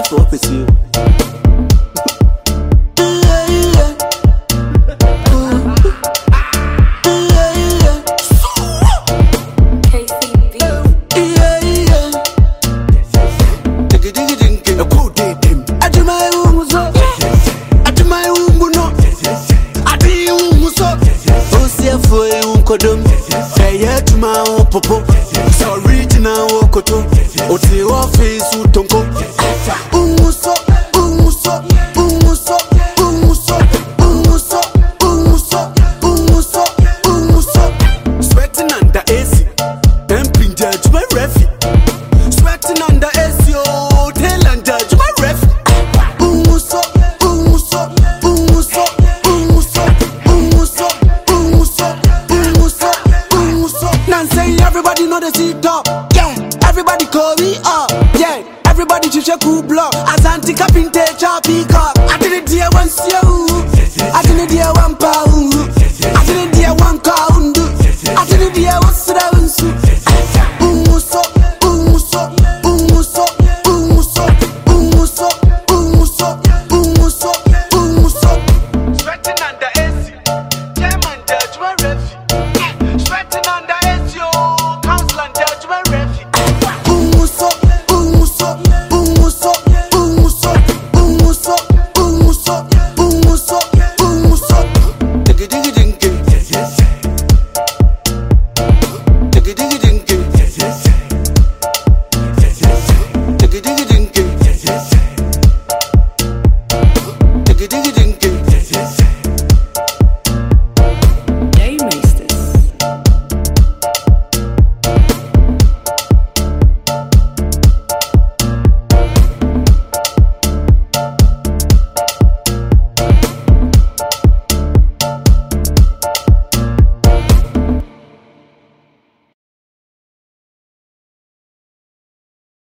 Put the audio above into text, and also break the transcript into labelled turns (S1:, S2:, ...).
S1: fuck with you. Popo, it's original Okoto. Oti office utonko. Umuso, umuso, umuso, umuso, umuso, umuso, umuso, umuso. Sweating under AC, pumping judge my refi. Sweating under AC, oh, tail and judge my refi. Umuso, umuso, umuso, umuso, umuso, umuso, umuso, umuso. Nan say everybody know the seat up, yeah. Everybody call me up, yeah. Everybody chiche cool block. As anti capinte choppy cup.